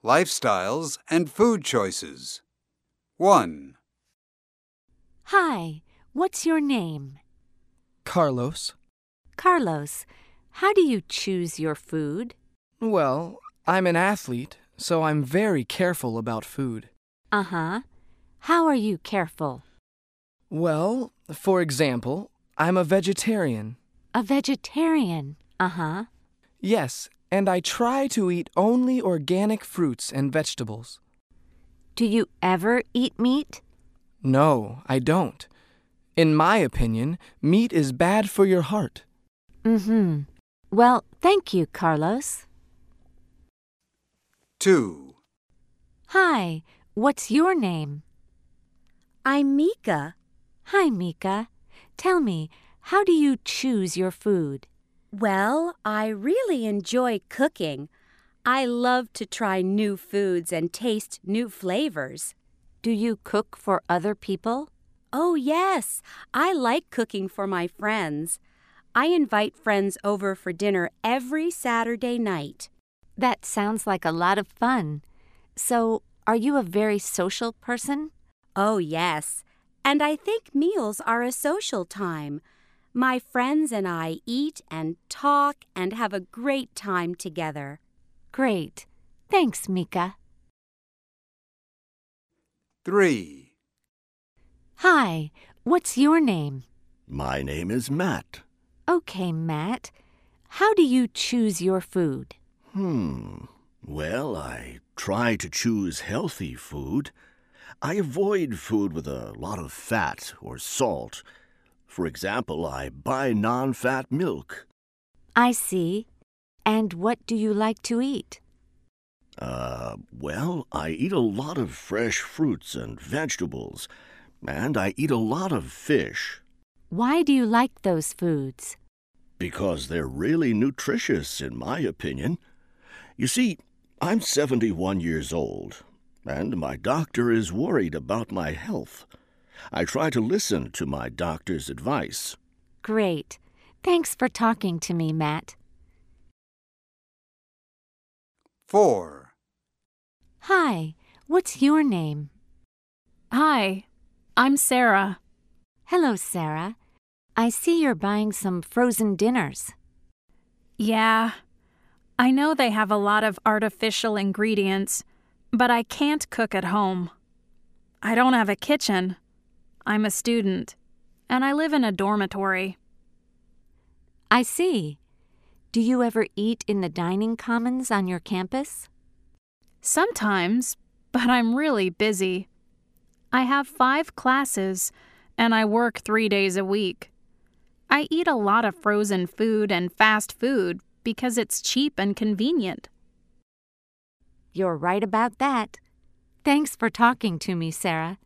lifestyles, and food choices. 1. Hi, what's your name? Carlos. Carlos, how do you choose your food? Well, I'm an athlete, so I'm very careful about food. Uh-huh. How are you careful? Well, for example, I'm a vegetarian. A vegetarian. Uh-huh. Yes, and I try to eat only organic fruits and vegetables. Do you ever eat meat? No, I don't. In my opinion, meat is bad for your heart. Mm-hmm. Well, thank you, Carlos. 2. Hi, what's your name? I'm Mika. Hi, Mika. Tell me, how do you choose your food? Well, I really enjoy cooking. I love to try new foods and taste new flavors. Do you cook for other people? Oh, yes. I like cooking for my friends. I invite friends over for dinner every Saturday night. That sounds like a lot of fun. So, are you a very social person? Oh, yes. And I think meals are a social time. My friends and I eat and talk and have a great time together. Great. Thanks, Mika. 3. Hi, what's your name? My name is Matt. Okay, Matt. How do you choose your food? Well, I try to choose healthy food. I avoid food with a lot of fat or salt. For example, I buy non-fat milk. I see. And what do you like to eat? Well, I eat a lot of fresh fruits and vegetables, and I eat a lot of fish. Why do you like those foods? Because they're really nutritious, in my opinion. You see, I'm 71 years old, and my doctor is worried about my health. I try to listen to my doctor's advice. Great. Thanks for talking to me, Matt. 4. Hi, what's your name? Hi, I'm Sarah. Hello, Sarah. I see you're buying some frozen dinners. Yeah, I know they have a lot of artificial ingredients, but I can't cook at home. I don't have a kitchen. I'm a student, and I live in a dormitory. I see. Do you ever eat in the dining commons on your campus? Sometimes, but I'm really busy. I have 5 classes, and I work 3 days a week. I eat a lot of frozen food and fast food because it's cheap and convenient. You're right about that. Thanks for talking to me, Sarah.